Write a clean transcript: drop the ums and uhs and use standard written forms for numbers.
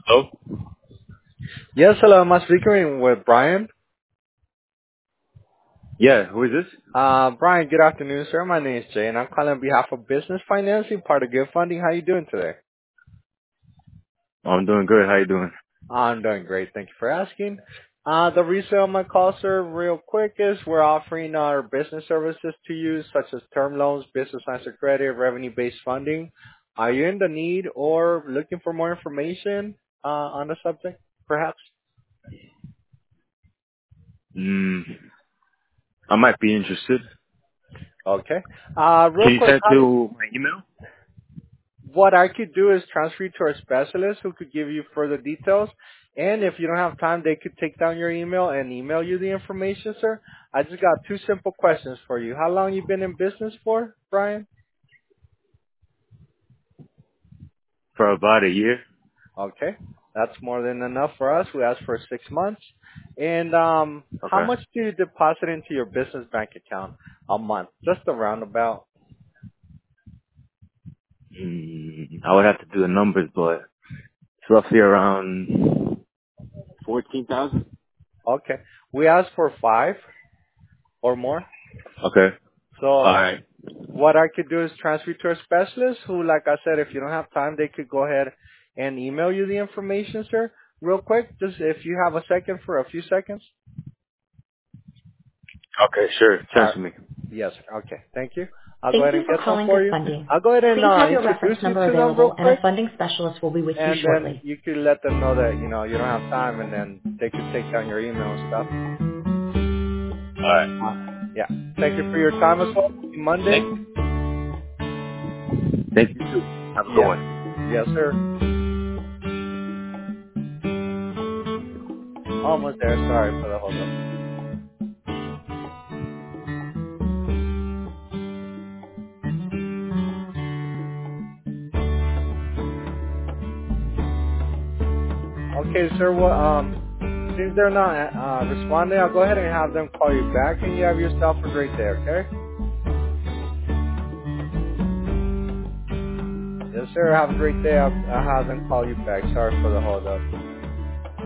Hello? Yes, hello. Am I speaking with Brian? Yeah, who is this? Brian, good afternoon, sir. My name is Jay, and I'm calling on behalf of Business Financing, part of Good Funding. How you doing today? Oh, I'm doing good. How you doing? I'm doing great. Thank you for asking. The reason on my call, sir, real quick, is we're offering our business services to you, such as term loans, business lines of credit, revenue-based funding. Are you in the need or looking for more information on the subject, perhaps? Mm, I might be interested. Okay. Real Can you quick, send to my email? what I could do is transfer you to our specialist who could give you further details. And if you don't have time, they could take down your email and email you the information, sir. I just got two simple questions for you. How long you been in business for, Brian? For about a year. Okay. That's more than enough for us. We asked for 6 months. And how Okay. much do you deposit into your business bank account a month? Just a roundabout. I would have to do the numbers, but it's roughly around 14,000. Okay. We asked for 5 or more. Okay. So Alright. what I could do is transfer you to a specialist who, like I said, if you don't have time, they could go ahead and email you the information, sir. Real quick, just if you have a second for a few seconds. Okay, sure. All Send right. to me. Yes. Okay. Thank you. I'll go Thank ahead you and for get them calling for Good you. Funding. I'll go ahead and Please have your reference introduce you number to them real available, and a quick, funding specialist will be with you and then shortly. you could let them know that you don't have time, and then they could take down your email and stuff. Alright. Uh, yeah. Thank you for your time as well. Thank Monday. you. Thank you too. Have a good Yes. one. Yes, sir. Almost there. Sorry for the hold up. Okay, sir. Well, since they're not responding, I'll go ahead and have them call you back, and you have yourself a great day. Okay? Yes, sir. Have a great day. I'll have them call you back. Sorry for the hold up.